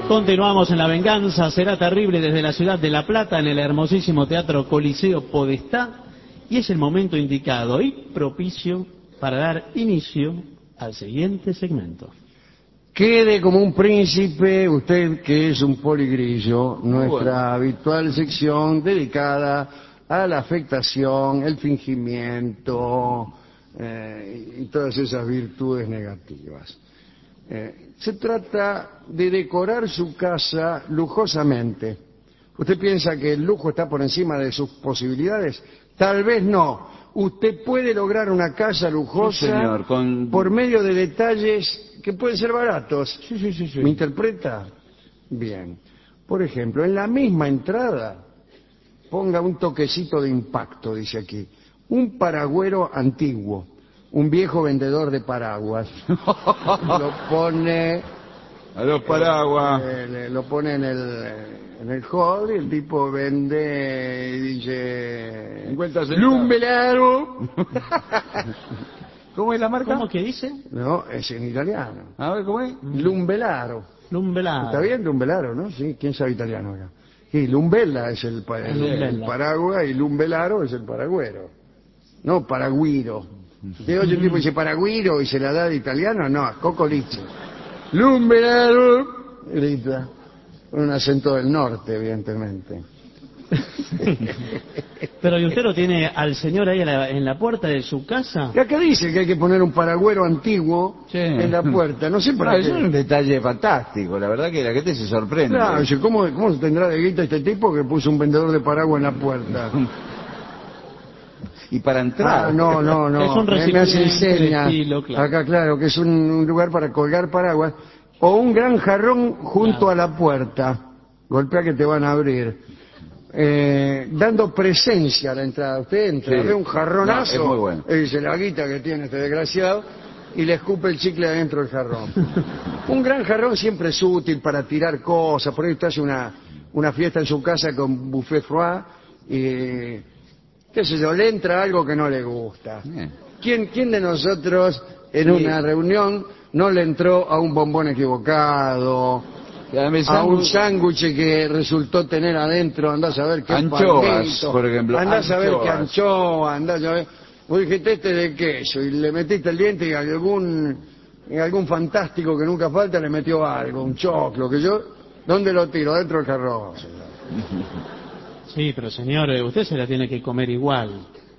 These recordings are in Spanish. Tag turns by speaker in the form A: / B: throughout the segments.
A: Continuamos en La Venganza Será Terrible desde la ciudad de La Plata, en el hermosísimo Teatro Coliseo Podestá, y es el momento indicado y propicio para dar inicio al siguiente segmento.
B: Quede como un príncipe, usted que es un poligrillo, nuestra habitual sección dedicada a la afectación, el fingimiento y todas esas virtudes negativas. Se trata de decorar su casa lujosamente. ¿Usted piensa que el lujo está por encima de sus posibilidades? Tal vez no. Usted puede lograr una casa lujosa, sí, señor, por medio de detalles que pueden ser baratos. Sí. ¿Me interpreta? Bien. Por ejemplo, en la misma entrada, ponga un toquecito de impacto, dice aquí. Un paragüero antiguo, un viejo vendedor de paraguas. Lo pone...
C: A los paraguas.
B: Lo pone en el hall y el tipo vende y dice...
C: 50 centavos.
B: ¡Lumbelaro!
C: ¿Cómo es la marca?
A: ¿Cómo que dice?
B: No, es en italiano.
C: A ver, ¿cómo es?
B: Lumbelaro.
A: Lumbelaro.
B: ¿Está bien Lumbelaro, no? Sí, ¿quién sabe italiano acá? Sí, Lumbella es el paraguas y Lumbelaro es el paragüero. No, paragüiro. Usted oye un tipo dice paragüiro y se la da de italiano, no, a Cocoliche. Lumbelaro, grita, con un acento del norte, evidentemente.
A: Pero ¿y usted lo tiene al señor ahí en la puerta de su casa?
B: Y acá dice que hay que poner un paragüero antiguo en la puerta. No sé para qué.
C: Eso es un detalle fantástico. La verdad que la gente se sorprende.
B: Claro, dice, ¿cómo tendrá de guita este tipo que puso un vendedor de paraguas en la puerta?
C: Y para entrar.
B: Ah, no.
A: Es un
B: Me hace
A: recipiente
B: enseña.
A: de estilo, claro.
B: Acá, claro, que es un lugar para colgar paraguas. O un gran jarrón junto a la puerta. Golpea que te van a abrir. Dando presencia a la entrada. Usted entra, ve un jarronazo,
C: es muy bueno.
B: Y dice la guita que tiene este desgraciado, y le escupe el chicle adentro del jarrón. Un gran jarrón siempre es útil para tirar cosas. Por ahí usted hace una fiesta en su casa con buffet froid y, qué sé yo, le entra algo que no le gusta. ¿Quién de nosotros en una reunión no le entró a un bombón equivocado? A un sándwich que resultó tener adentro, andás a ver qué
C: anchoas,
B: palmito,
C: por ejemplo.
B: andás a ver qué anchoa, andás a ver... Vos dijiste este de queso y le metiste el diente y algún fantástico que nunca falta le metió algo, un choclo, que yo... ¿Dónde lo tiro? Dentro del jarrón.
A: Sí, pero señor, usted se la tiene que comer igual.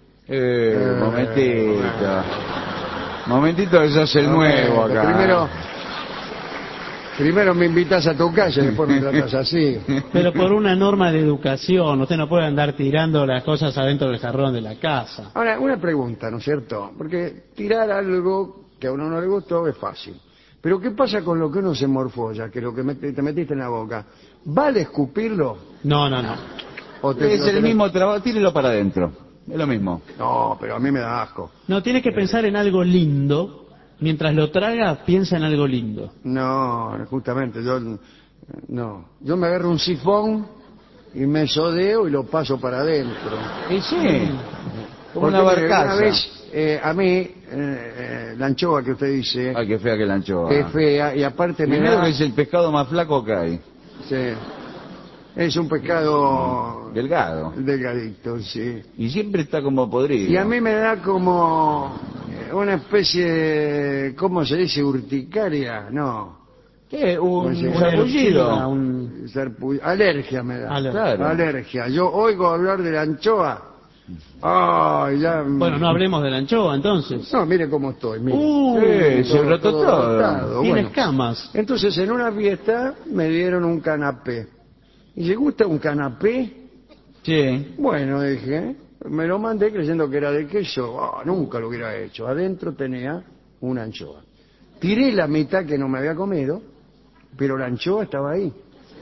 C: Momentito, eso es el nuevo acá.
B: Primero me invitas a tu casa y después me tratas así.
A: Pero por una norma de educación, usted no puede andar tirando las cosas adentro del jarrón de la casa.
B: Ahora, una pregunta, ¿no es cierto? Porque tirar algo que a uno no le gustó es fácil. Pero ¿qué pasa con lo que uno se morfolla, que lo que te metiste en la boca? ¿Vale escupirlo?
A: No.
C: Es el mismo trabajo, tírelo para adentro. Es lo mismo.
B: No, pero a mí me da asco.
A: No, tiene que pensar en algo lindo. Mientras lo traga, piensa en algo lindo.
B: No, justamente, yo me agarro un sifón y me sodeo y lo paso para adentro.
C: Y sí, como una barcaza.
B: Una vez, a mí, la anchoa que usted dice...
C: Ay, qué fea que la anchoa.
B: Es fea, y aparte
C: Primero que es el pescado más flaco que hay.
B: Sí. Es un pescado...
C: delgado.
B: Delgadito, sí.
C: Y siempre está como podrido.
B: Y a mí me da como... una especie de, ¿cómo se dice? Urticaria, no.
C: ¿Qué? Un sarpullido.
B: Alergia me da.
C: Claro.
B: Alergia. Yo oigo hablar de la anchoa. Ya...
A: Bueno, no hablemos de la anchoa entonces.
B: No, mire cómo estoy. Mire.
C: Se brotó todo.
A: Tiene escamas.
B: Entonces en una fiesta me dieron un canapé. ¿Y le gusta un canapé?
C: Sí.
B: Bueno, dije... Me lo mandé creyendo que era de queso. Nunca lo hubiera hecho. Adentro tenía una anchoa. Tiré la mitad que no me había comido, pero la anchoa estaba ahí.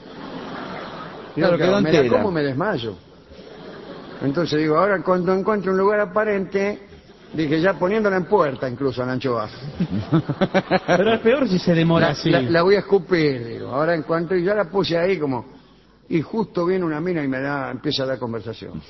C: Claro,
B: me la como, me desmayo. Entonces digo, ahora cuando encuentro un lugar aparente, dije ya poniéndola en puerta incluso a la anchoa.
A: Pero es peor si se demora así.
B: La voy a escupir, digo. Ahora en cuanto ya la puse ahí como... Y justo viene una mina y empieza a dar conversación.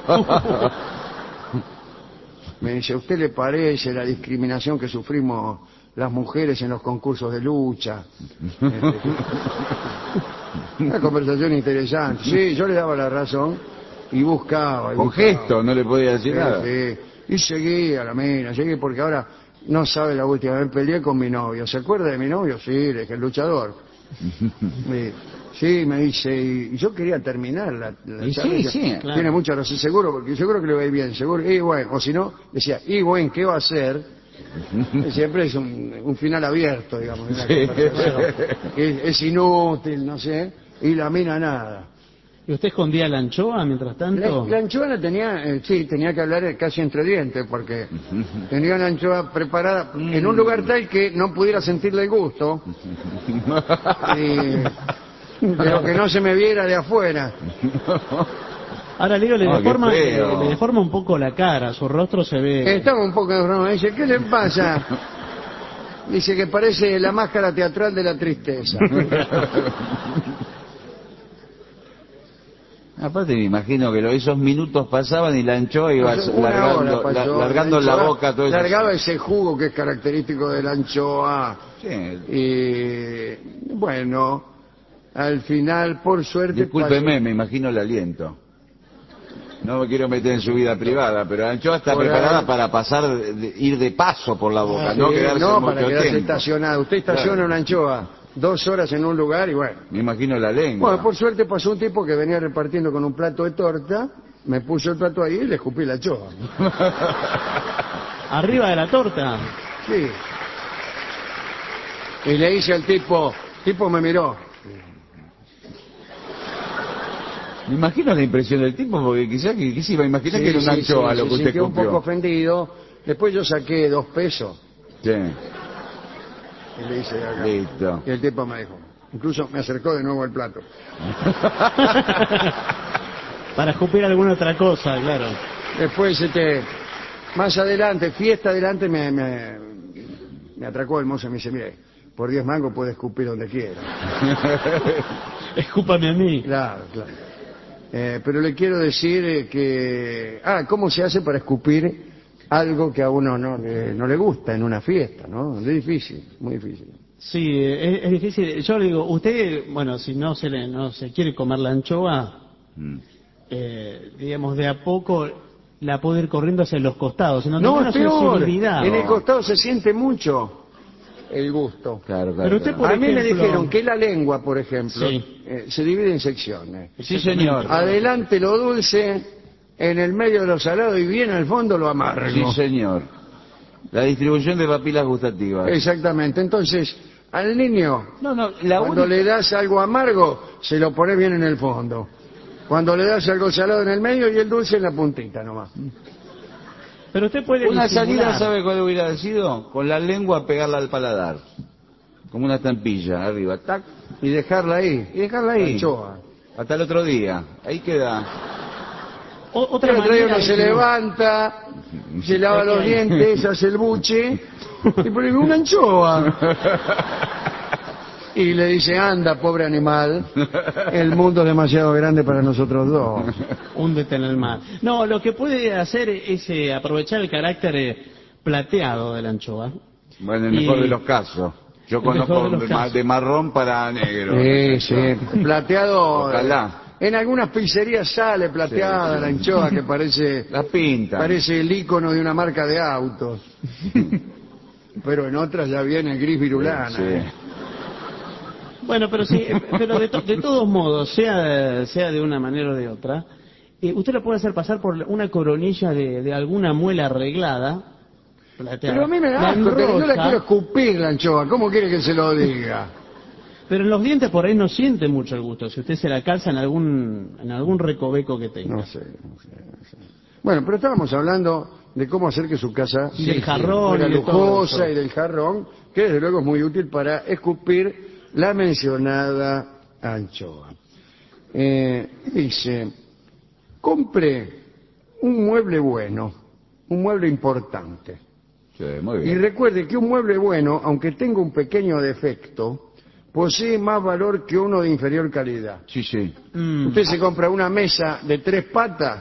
B: Me dice, ¿a usted le parece la discriminación que sufrimos las mujeres en los concursos de lucha? Una conversación interesante. Sí, yo le daba la razón y buscaba.
C: Con gesto, no le podía decir
B: Sí,
C: nada.
B: sí. Y seguía la mina, seguí porque ahora no sabe la última vez peleé con mi novio. ¿Se acuerda de mi novio? Sí, le dije, el luchador. Sí, me dice, y yo quería terminar la
C: Y
B: charla.
C: sí,
B: Decía,
C: sí,
A: claro.
B: Tiene mucha razón, seguro, porque seguro que le va a ir bien, seguro. Y bueno, o si no, decía, y bueno, ¿qué va a hacer? Y siempre es un final abierto, digamos, de una
C: Sí.
B: conversación. Es inútil, no sé, y la mina nada.
A: ¿Y usted escondía la anchoa mientras tanto?
B: La anchoa la tenía, sí, tenía que hablar casi entre dientes, porque tenía la anchoa preparada en un lugar tal que no pudiera sentirle el gusto, pero que no se me viera de afuera.
A: Ahora, Leo,
C: No, qué feo.
A: le deforma un poco la cara, su rostro se ve...
B: Estaba un poco de broma, dice, ¿qué le pasa? Dice que parece la máscara teatral de la tristeza.
C: Aparte me imagino que esos minutos pasaban y la anchoa iba
B: Una hora pasó,
C: largando la
B: anchoa
C: boca todo eso.
B: largaba ese jugo que es característico de la anchoa.
C: Sí.
B: Y bueno, al final, por suerte...
C: Discúlpeme, me imagino el aliento. No me quiero meter en su vida privada, pero la anchoa está
B: Por
C: preparada
B: ahí.
C: para ir de paso por la boca, no quedarse
B: no,
C: mucho
B: para quedarse
C: tiempo.
B: estacionado. Usted estaciona
C: Claro.
B: una anchoa 2 horas en un lugar y bueno.
C: Me imagino la lengua.
B: Bueno, por suerte pasó un tipo que venía repartiendo con un plato de torta, me puso el plato ahí y le escupí la anchoa.
A: Arriba de la torta.
B: Sí. Y le hice al tipo, el tipo me miró.
C: Me imagino la impresión del tipo, porque quizás que se iba a imaginar que era una anchoa lo que
B: se
C: usted
B: sintió un poco
C: copió.
B: ofendido. Después yo saqué 2 pesos
C: Sí,
B: y le hice acá.
C: listo.
B: Y el tipo me dijo, incluso me acercó de nuevo al plato.
A: Para escupir alguna otra cosa, claro.
B: Después, más adelante, fiesta adelante, me atracó el mozo y me dice, mire, por 10 mangos puede escupir donde quiera.
A: Escúpame a mí.
B: Claro, claro. Pero le quiero decir que... ¿cómo se hace para escupir algo que a uno no le gusta en una fiesta, no? Es difícil, muy difícil.
A: Sí, es difícil. Yo le digo, usted, bueno, si no se quiere comer la anchoa, digamos, de a poco la puede ir corriendo hacia los costados. Sino
B: No,
A: una
B: es peor.
A: sensibilidad.
B: En el costado se siente mucho el gusto.
C: Claro, claro.
A: Pero usted,
C: claro.
A: por
B: A mí me
A: ejemplo-
B: dijeron que la lengua, por ejemplo,
A: Sí.
B: se divide en secciones.
C: Sí, señor.
B: Adelante lo dulce, en el medio lo salado y bien al fondo lo amargo.
C: Sí, señor. La distribución de papilas gustativas.
B: Exactamente. Entonces, al niño,
C: No,
B: cuando le das algo amargo, se lo pone bien en el fondo. Cuando le das algo salado en el medio y el dulce en la puntita nomás.
A: Pero usted puede
C: Una
A: disimular.
C: salida, ¿sabe cuál hubiera sido? Con la lengua pegarla al paladar. Como una estampilla, arriba, tac,
B: Y dejarla ahí.
C: y dejarla
B: La
C: ahí.
B: anchoa.
C: Hasta el otro día. Ahí queda.
A: Otra
B: El otro día
A: manera
B: uno
A: es
B: se
A: no-
B: levanta, se lava los dientes, hace el buche y pone una anchoa. Y le dice, anda, pobre animal, el mundo es demasiado grande para nosotros dos.
A: Húndete en el mar. No, lo que puede hacer es aprovechar el carácter plateado de la anchoa.
C: Bueno, el mejor
A: Y-
C: de los casos. Yo
A: El
C: conozco
A: mejor de los casos.
C: de marrón para negro.
B: Sí, sí, plateado.
C: Ojalá.
B: En algunas pizzerías sale plateada
C: Sí.
B: la anchoa que parece
C: La pinta.
B: el icono de una marca de autos. Pero en otras ya viene gris virulana.
C: Sí.
A: Bueno, pero sí, pero de todos modos, sea de una manera o de otra, usted lo puede hacer pasar por una coronilla de alguna muela arreglada, plateada.
B: Pero a mí me da
A: La
B: asco, yo la
A: enrosca,
B: quiero escupir la anchoa. ¿Cómo quiere que se lo diga?
A: pero en los dientes por ahí no siente mucho el gusto, si usted se la calza en algún recoveco que tenga.
B: No sé. Bueno, pero estábamos hablando de cómo hacer que su casa
A: Y del jarrón
B: fuera
A: y de todo
B: lujosa
A: eso.
B: y del jarrón, que desde luego es muy útil para escupir la mencionada anchoa. Dice, compre un mueble bueno, un mueble importante.
C: Sí, muy
B: Y
C: bien.
B: recuerde que un mueble bueno, aunque tenga un pequeño defecto, posee más valor que uno de inferior calidad.
C: Sí, sí.
B: Usted se compra una mesa de 3 patas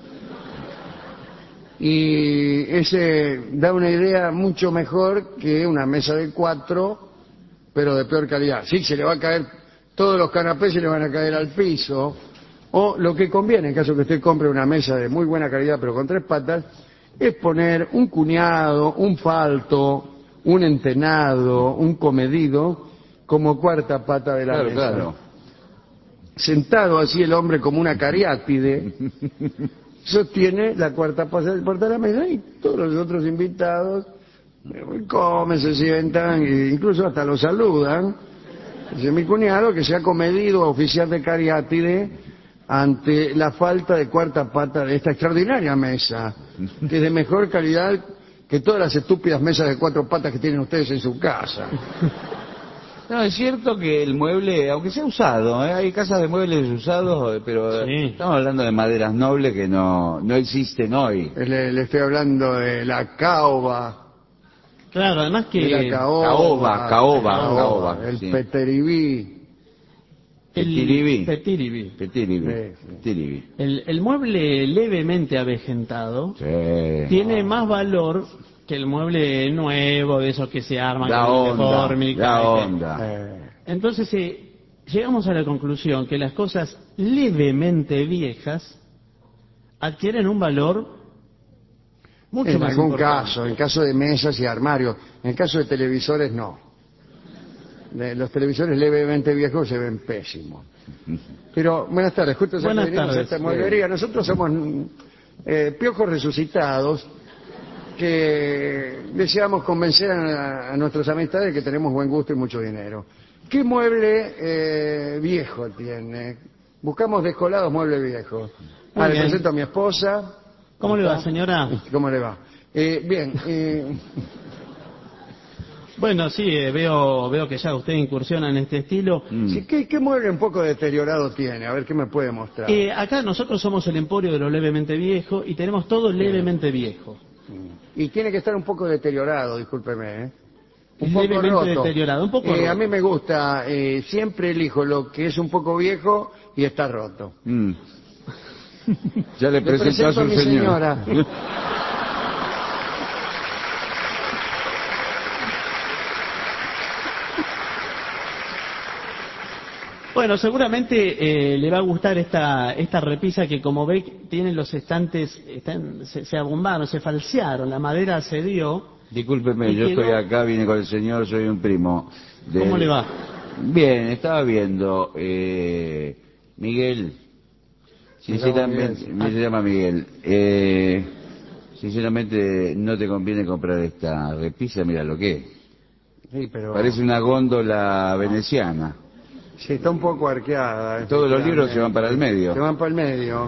B: y ese da una idea mucho mejor que una mesa de 4, pero de peor calidad. Sí, se le va a caer todos los canapés se le van a caer al piso. O lo que conviene, en caso que usted compre una mesa de muy buena calidad pero con 3 patas, es poner un cuñado, un falto, un entenado, un comedido como cuarta pata de la
C: Claro,
B: mesa.
C: claro.
B: Sentado así el hombre como una cariátide, sostiene la cuarta pata de la mesa y todos los otros invitados comen, se sientan e incluso hasta lo saludan. Dice mi cuñado que se ha comedido a oficiar de cariátide ante la falta de cuarta pata de esta extraordinaria mesa, que es de mejor calidad que todas las estúpidas mesas de 4 patas que tienen ustedes en su casa.
C: No, es cierto que el mueble, aunque sea usado, hay casas de muebles usados, pero
A: Sí.
C: estamos hablando de maderas nobles que no existen hoy.
B: Le estoy hablando de la caoba,
A: Claro, además
B: de la
A: que
C: caoba,
B: el
C: sí.
B: peteribí.
C: Petiribí.
A: Petiribí.
C: Petiribí.
A: El mueble levemente avejentado
C: Sí.
A: tiene más valor que el mueble nuevo, de esos que se arman
C: Da
A: con
C: onda,
A: fórmica,
C: da
A: que-
C: onda.
A: Entonces llegamos a la conclusión que las cosas levemente viejas adquieren un valor mucho
B: En
A: más
B: algún
A: importante.
B: caso, en caso de mesas y armarios, en caso de televisores no. Los televisores levemente viejos se ven pésimos. Pero buenas tardes, justo ya que
A: Buenas
B: venimos a
A: tardes.
B: esta mueblería, nosotros somos piojos resucitados que deseamos convencer a nuestras amistades que tenemos buen gusto y mucho dinero. ¿Qué mueble viejo tiene? Buscamos descolados muebles viejos.
A: Muy
B: Le
A: bien.
B: presento a mi esposa.
A: ¿Cómo le va, señora?
B: ¿Cómo le va? Bien,
A: Bueno, sí, veo que ya usted incursiona en este estilo.
B: sí, ¿qué mueble un poco deteriorado tiene? A ver, ¿qué me puede mostrar?
A: Acá nosotros somos el emporio de lo levemente viejo y tenemos todo levemente viejo.
B: Y tiene que estar un poco deteriorado, discúlpeme, ¿eh? Un poco
A: Levemente
B: roto.
A: deteriorado, un poco roto.
B: A mí me gusta, siempre elijo lo que es un poco viejo y está roto.
C: Ya le presentó a su
B: mi
C: señora.
A: Bueno, seguramente le va a gustar esta repisa que, como ve, tienen los estantes, se abombaron, se falsearon, la madera cedió.
C: Discúlpeme,
A: Y
C: yo
A: quedó-
C: estoy acá, vine con el señor, soy un primo.
A: ¿Cómo le va?
C: Bien, estaba viendo. Miguel, sinceramente,
B: Miguel.
C: me llama Miguel. Sinceramente, no te conviene comprar esta repisa, mira lo que es.
B: Sí, pero
C: Parece una góndola veneciana.
B: sí, está un poco arqueada.
C: Todos los libros se van para el medio.
B: Se van para el medio.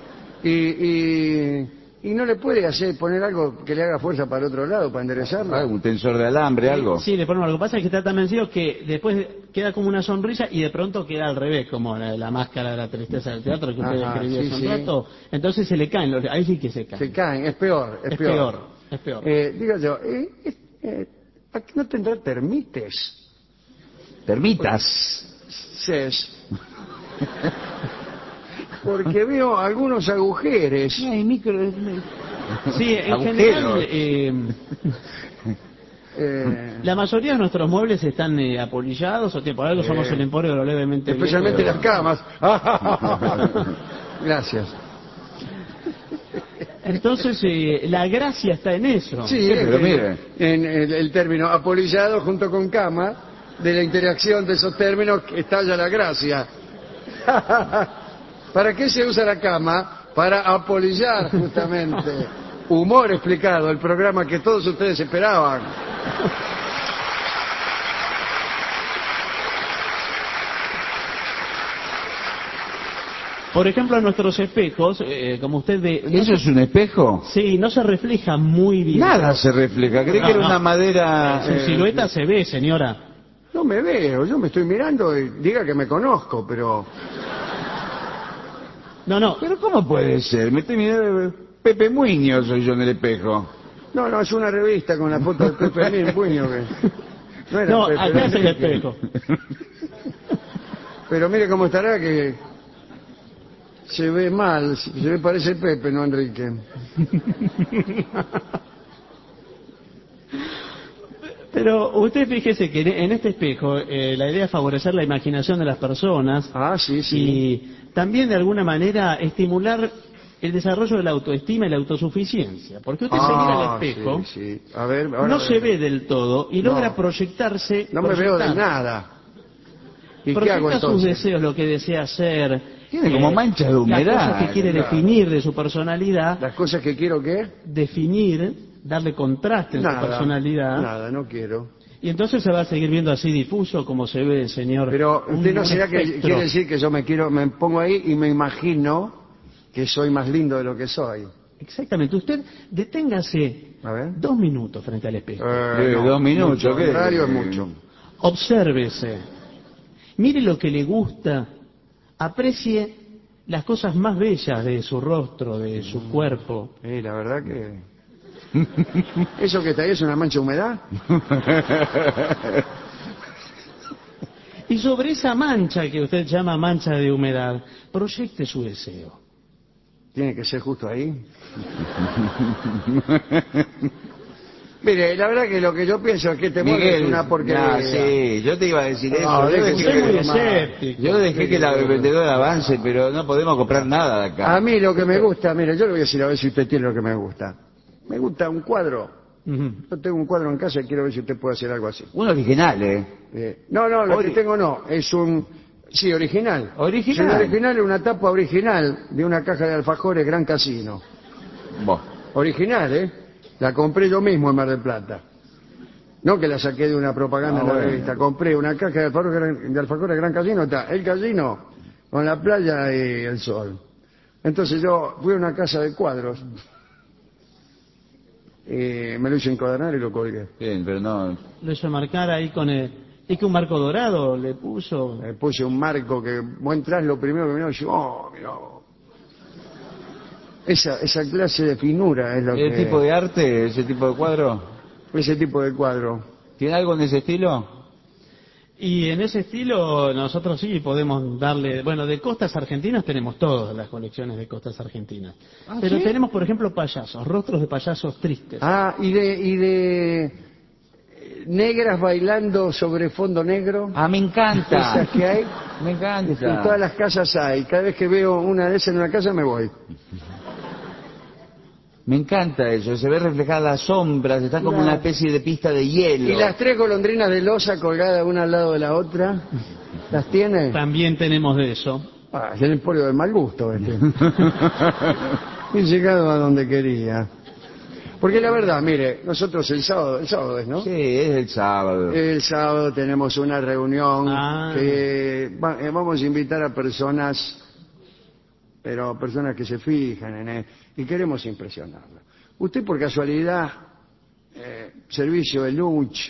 B: Y no le puede poner algo que le haga fuerza para el otro lado, para enderezarla.
C: Un tensor de alambre, algo.
A: Sí, le ponemos. Lo que pasa es que está tan vencido que después queda como una sonrisa y de pronto queda al revés, como la máscara de la tristeza del teatro que usted
B: Ajá,
A: escribió
B: sí,
A: hace un
B: sí.
A: rato. Entonces se le caen, ahí sí que se caen.
B: Se caen, es peor, es peor.
A: Es peor.
B: Digo yo, ¿aquí no tendrá termites?
C: Termitas.
B: Ses. Porque veo algunos agujeros.
A: Sí, en
C: Agujeros.
A: general, la
B: Eh,
A: mayoría de nuestros muebles están apolillados o que por algo somos el emporio de lo levemente
B: especialmente
A: viejo.
B: las camas. Gracias.
A: Entonces, la gracia está en eso.
B: Sí,
C: pero mire.
B: en el término apolillado junto con cama, de la interacción de esos términos estalla la gracia. ¿Para qué se usa la cama? Para apolillar, justamente. Humor explicado, el programa que todos ustedes esperaban.
A: Por ejemplo, nuestros espejos, como usted ve,
C: ¿Eso es un espejo?
A: sí, no se refleja muy bien.
C: Nada se refleja. Creí
A: No,
C: que era
A: no.
C: una madera.
A: Su silueta se ve, señora.
B: No me veo, yo me estoy mirando y diga que me conozco, pero...
A: No,
C: Pero ¿cómo puede ser? Me estoy mirando. Pepe Muñoz soy yo en el espejo.
B: No, es una revista con la foto de Pepe Mil Puño que... era
A: no,
B: Pepe,
A: acá
B: era
A: es el
B: Enrique.
A: espejo.
B: Pero mire cómo estará que se ve mal, se ve parece Pepe, no Enrique.
A: Pero usted fíjese que en este espejo la idea es favorecer la imaginación de las personas
B: Ah, sí, sí.
A: y también de alguna manera estimular el desarrollo de la autoestima y la autosuficiencia. Porque usted se mira al espejo,
B: sí, sí. A ver, ahora
A: no
B: a ver.
A: se ve del todo y
B: No.
A: logra proyectarse.
B: No me veo de
A: proyectar-
B: nada. ¿Y qué
A: Proyecta
B: hago
A: sus
B: entonces?
A: deseos, lo que desea hacer.
C: Tiene como manchas de humedad,
A: Las cosas que quiere
B: claro.
A: definir de su personalidad,
B: Las cosas que quiero, ¿qué?
A: definir, darle contraste en su personalidad.
B: Nada, no quiero.
A: Y entonces se va a seguir viendo así difuso como se ve, señor.
B: Pero usted no
A: un
B: será que
A: espectro.
B: quiere decir que yo me pongo ahí y me imagino que soy más lindo de lo que soy.
A: Exactamente. Usted deténgase
B: A ver.
A: 2 minutos frente al espejo.
C: 2 minutos,
B: mucho,
C: ¿qué?
B: en radio es mucho.
A: Obsérvese. Mire lo que le gusta. Aprecie las cosas más bellas de su rostro, de su cuerpo.
B: La verdad que... ¿Eso que está ahí es una mancha de humedad?
A: Y sobre esa mancha que usted llama mancha de humedad, proyecte su deseo.
B: Tiene que ser justo ahí. Mire, la verdad que lo que yo pienso es que este mueble es una porquería.
C: Sí, yo te iba a decir eso.
B: No,
C: Yo
B: deje
C: dejé
A: Usted es muy
B: que-
A: escéptico.
C: Yo dejé que el vendedor avance, pero no podemos comprar nada de acá.
B: A mí lo que me gusta, mire, yo le voy a decir a ver si usted tiene lo que me gusta. Me gusta un cuadro.
A: Ujú.
B: Yo tengo un cuadro en casa y quiero ver si usted puede hacer algo así.
C: Un original,
B: No, lo que tengo no, es un... Sí, original.
C: Original.
B: Es un original, es una tapa original de una caja de alfajores Gran Casino.
C: Vos.
B: Original, ¿eh? La compré yo mismo en Mar del Plata. No que la saqué de una propaganda en la
C: bueno.
B: revista. Compré una caja de alfajores Gran Casino. Está el casino con la playa y el sol. Entonces yo fui a una casa de cuadros. Me lo hice encuadrar y lo colgué.
C: Bien, pero no...
A: Lo hizo marcar ahí con el... Es que un marco dorado le puso.
B: Le puse un marco que vos entrás, lo primero que miró, y yo, mirá. Esa clase de finura es lo
C: ¿El
B: que...
C: tipo de arte, ese tipo de cuadro?
B: Ese tipo de cuadro.
C: ¿Tiene algo en ese estilo?
A: Y en ese estilo nosotros sí podemos darle... Bueno, de costas argentinas tenemos todas las colecciones de costas argentinas. Pero
C: ¿sí?
A: tenemos, por ejemplo, payasos, rostros de payasos tristes.
B: Ah, y de negras bailando sobre fondo negro.
C: Ah, me encanta.
B: Esas que hay.
C: Me
B: En todas
C: encanta.
B: las casas hay. Cada vez que veo una de esas en una casa me voy.
C: Me encanta eso. Se ve reflejadas las sombras, están como
B: Claro.
C: una especie de pista de hielo.
B: Y las 3 golondrinas de losa colgadas una al lado de la otra. ¿Las tiene?
A: También tenemos de eso.
B: Ah, es el emporio del mal gusto este. He llegado a donde quería. Porque la verdad, mire, nosotros el sábado es, ¿no?
C: Sí, es el sábado.
B: El sábado tenemos una reunión
A: Ah.
B: que vamos a invitar a personas, pero personas que se fijan en él, y queremos impresionarla. Usted por casualidad, servicio de lunch,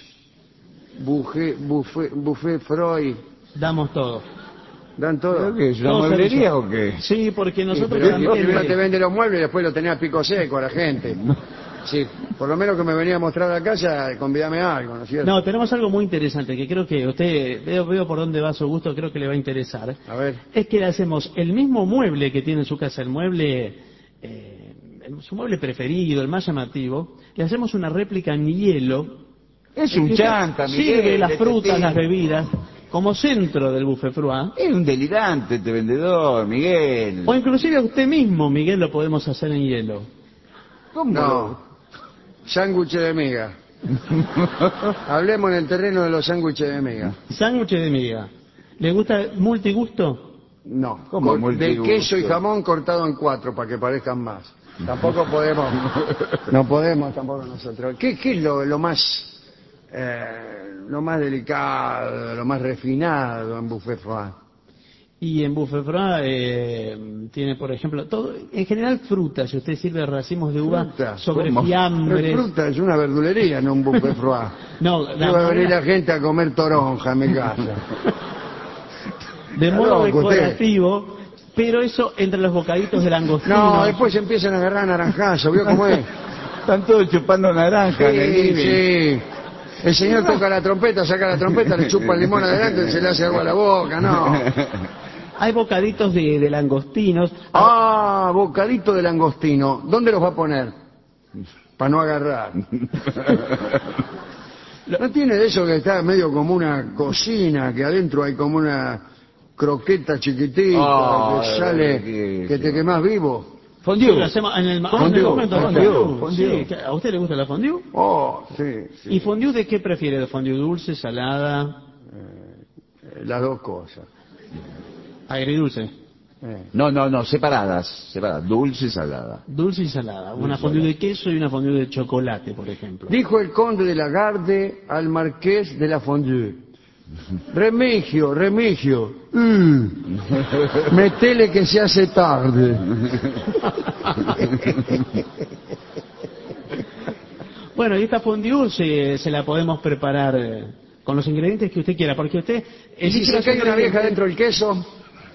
B: buffet Freud,
A: Damos todo.
B: dan todo.
C: ¿Creo que es una
A: Todo
C: mueblería
A: servicio.
C: o qué?
A: Sí, porque nosotros
B: Pero
A: también...
B: primero te vende los muebles y después lo tenés a pico seco a la gente. Sí, por lo menos que me venía a mostrar la casa, convídame algo, ¿no es cierto?
A: No, tenemos algo muy interesante que creo que usted, veo por dónde va su gusto, creo que le va a interesar.
B: A ver.
A: Es que le hacemos el mismo mueble que tiene en su casa, el mueble, su mueble preferido, el más llamativo, le hacemos una réplica en hielo.
C: Es un
A: que
C: chanta, Miguel.
A: sirve las
C: este
A: frutas,
C: tipo.
A: las bebidas, como centro del buffet froid.
C: Es un delirante este vendedor, Miguel.
A: O inclusive a usted mismo, Miguel, lo podemos hacer en hielo.
C: ¿Cómo?
B: No. Sándwiches de miga. Hablemos en el terreno de los sándwiches de miga.
A: Sándwich de miga. ¿Le gusta multigusto?
B: No.
C: ¿Cómo
B: De
C: multigusto?
B: queso y jamón cortado en 4 para que parezcan más. Tampoco podemos. No podemos tampoco nosotros. ¿Qué es lo más delicado, lo más refinado en buffet froid?
A: Y en buffet froid tiene, por ejemplo, todo, en general frutas. Si usted sirve racimos de uva
B: Frutas,
A: sobre
C: ¿cómo?
B: No es
A: fiambres.
B: fruta, es una verdulería, no un buffet froid.
A: No,
B: No va a venir la gente a comer toronja en mi casa.
A: de modo
B: loco usted.
A: decorativo, pero eso entre los bocaditos de langostino.
B: No, después empiezan a agarrar naranjazo, ¿vio cómo es?
C: Están todos chupando naranja en el
B: Sí,
C: living.
B: sí. El señor toca la trompeta, saca la trompeta, le chupa el limón adelante y se le hace agua a la boca, no.
A: Hay bocaditos de langostinos.
B: Ah, bocadito de langostino. ¿Dónde los va a poner? Para no agarrar. ¿No tiene de eso que está medio como una cocina, que adentro hay como una croqueta chiquitita que sale, que te quemás vivo?
A: Sí,
C: Fondue.
A: lo hacemos en el
B: Fondue.
A: momento
C: Fondue.
A: fondue. Sí, ¿a usted le gusta la fondue?
B: Oh, sí, sí.
A: ¿Y fondue de qué prefiere? ¿De fondue dulce, salada,
B: Las dos cosas.
A: agridulce?
C: No, separadas, dulce y salada.
A: Dulce y salada. Una fondue de queso y una fondue de chocolate, por ejemplo.
B: Dijo el conde de Lagarde al marqués de la Fondue: Remigio, metele que se hace tarde.
A: Bueno, y esta fondue se la podemos preparar con los ingredientes que usted quiera, porque usted...
B: ¿Y si se cae una vieja dentro del queso?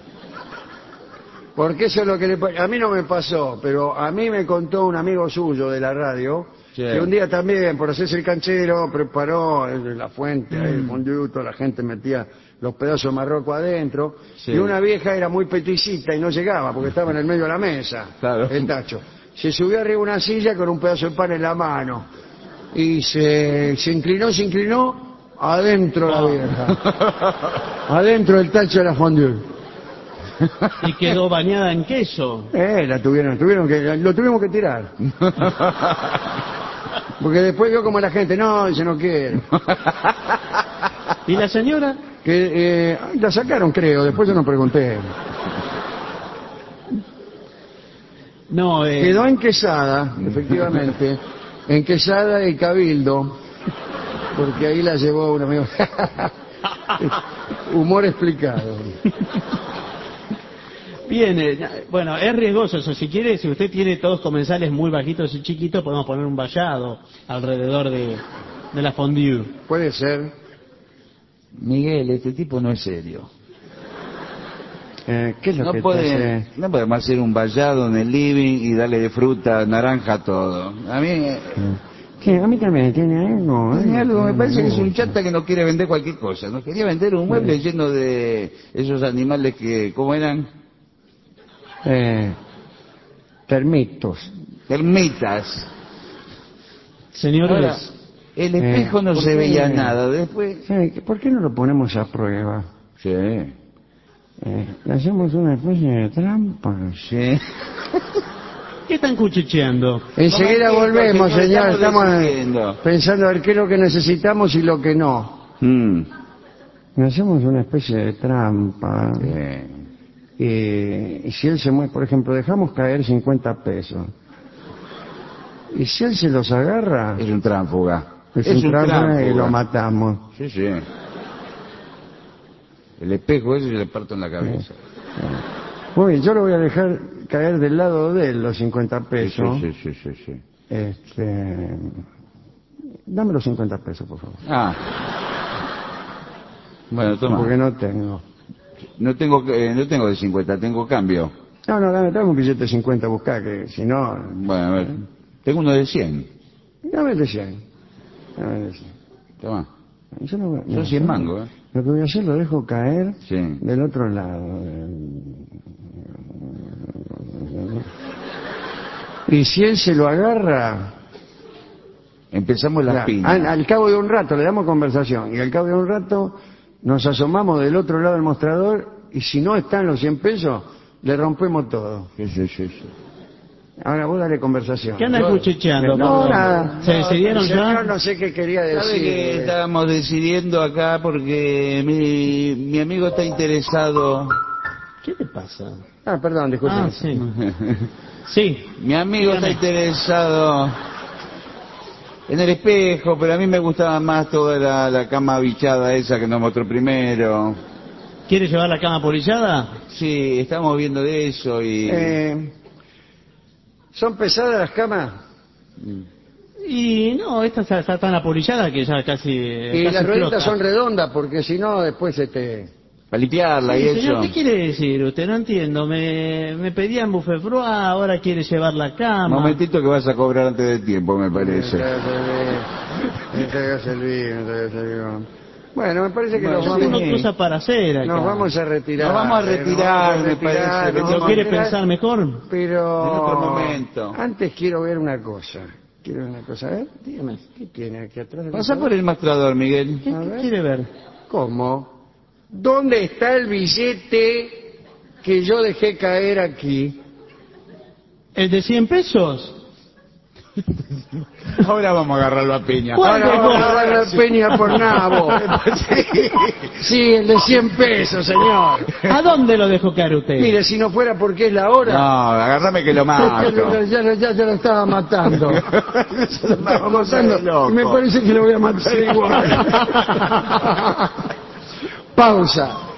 B: Porque eso es lo que a mí no me pasó, pero a mí me contó un amigo suyo de la radio,
C: Sí.
B: que un día también, por hacerse el canchero, preparó en la fuente, el fondue, toda la gente metía los pedazos de marroco adentro,
C: Sí.
B: y una vieja era muy peticita y no llegaba, porque estaba en el medio de la mesa,
C: Claro.
B: el tacho. Se subió arriba de una silla con un pedazo de pan en la mano, y se inclinó, adentro la vieja, adentro del tacho de la fondue.
A: Y quedó bañada en queso.
B: Lo tuvimos que tirar. Porque después vio como la gente, no, dice, no quiere.
A: ¿Y la señora?
B: Que la sacaron, creo, después yo no pregunté.
A: No,
B: Quedó enquesada, efectivamente, enquesada y cabildo, porque ahí la llevó un amigo. Humor explicado.
A: bien, bueno, es riesgoso eso. Si quiere, si usted tiene todos comensales muy bajitos y chiquitos, podemos poner un vallado alrededor de la fondue.
B: Puede ser.
C: Miguel, este tipo no es serio.
B: ¿Qué es lo
C: No
B: que te hace?
C: no podemos hacer un vallado en el living y darle de fruta, naranja, todo. A mí,
B: ¿Qué? A mí también tiene algo.
C: tiene algo, me parece que es un
B: gusta.
C: chata que no quiere vender cualquier cosa. No quería vender un mueble lleno de esos animales que, ¿cómo eran?
B: Termitos.
C: Termitas.
A: Señores,
C: Ahora, el espejo no
B: ¿por
C: se
B: qué?
C: veía nada. Después,
B: ¿Por qué no lo ponemos a prueba?
C: sí,
B: Le hacemos una especie de trampa.
C: sí.
A: ¿qué están cuchicheando?
B: Enseguida
C: Momentito,
B: volvemos,
C: señor,
B: señor.
C: estamos
B: Estamos
C: decidiendo.
B: pensando a ver qué es lo que necesitamos y lo que no. Le hacemos una especie de trampa.
C: Sí.
B: Y si él se mueve, por ejemplo, dejamos caer 50 pesos. Y si él se los agarra,
C: Es un tránfuga.
B: es un trampa y lo matamos.
C: Sí, sí. El espejo ese le parto en la cabeza.
B: Muy bien, yo lo voy a dejar caer del lado de él, los 50 pesos.
C: Sí.
B: Dame los 50 pesos, por favor.
C: Ah. Bueno, toma.
B: Porque no tengo.
C: No tengo de 50, tengo cambio.
B: No, dame un billete de 50, buscá, que si no...
C: Bueno, a ver. Tengo uno de 100.
B: Dame el de 100. Dame el de 100.
C: Toma.
B: Yo no voy-
C: Son
B: no,
C: 100 mangos, ¿eh?
B: Lo que voy a hacer lo dejo caer
C: Sí.
B: del otro lado. Y si él se lo agarra...
C: Empezamos las
B: ya,
C: piñas.
B: al cabo de un rato le damos conversación y al cabo de un rato nos asomamos del otro lado del mostrador y si no están los 100 pesos le rompemos todo.
C: Sí.
B: Ahora vos dale conversación.
A: ¿Qué andan cuchicheando?
B: No,
A: perdón?
B: nada.
A: ¿Se decidieron
B: El señor
A: ya?
B: no sé qué quería
C: ¿Sabe
B: decir.
C: que estábamos decidiendo acá porque mi amigo está interesado?
A: ¿Qué le pasa?
B: Perdón, disculpe.
A: Ah, sí. Sí.
C: Mi amigo está interesado en el espejo, pero a mí me gustaba más toda la cama bichada esa que nos mostró primero.
A: ¿Quiere llevar la cama polillada?
C: Sí, estamos viendo de eso y...
B: ¿Son pesadas las camas?
A: Y no, esta está tan apolillada que ya casi...
B: Y
A: casi
B: las rueditas
A: flota.
B: son redondas porque si no después
C: Para limpiarla
A: Sí,
C: y
A: señor,
C: eso.
A: ¿qué quiere decir usted? No entiendo. Me pedían buffet froid, ahora quiere llevar la cama.
C: Momentito que vas a cobrar antes de tiempo, me parece.
B: No te hagas el vivo. Bueno, me parece que
C: Bueno,
B: nos
A: Tengo
B: vamos,
A: cosas para hacer acá.
B: nos vamos a retirar.
C: Nos vamos a retirar, me parece.
A: ¿Lo quiere pensar mejor?
B: Pero
C: En otro momento.
B: antes quiero ver una cosa. ¿Quiere una cosa? A ver, dígame, ¿qué tiene aquí atrás?
C: Pasa por el mostrador, Miguel.
A: ¿Qué quiere ver?
B: ¿Cómo? ¿Dónde está el billete que yo dejé caer aquí?
A: ¿El de 100 pesos?
C: Ahora vamos a agarrarlo a piña.
A: ¿Cuál?
B: Ahora vamos a dar la peña por nabo. Sí, el de 100 pesos, señor.
A: ¿A dónde lo dejó caer usted?
B: Mire, si no fuera porque es la hora...
C: No, agárrame que lo mato.
B: Ya lo estaba matando.
C: Lo
B: Estaba
C: matando,
B: matando.
C: loco.
B: Y me parece que lo voy a matar igual. Pausa.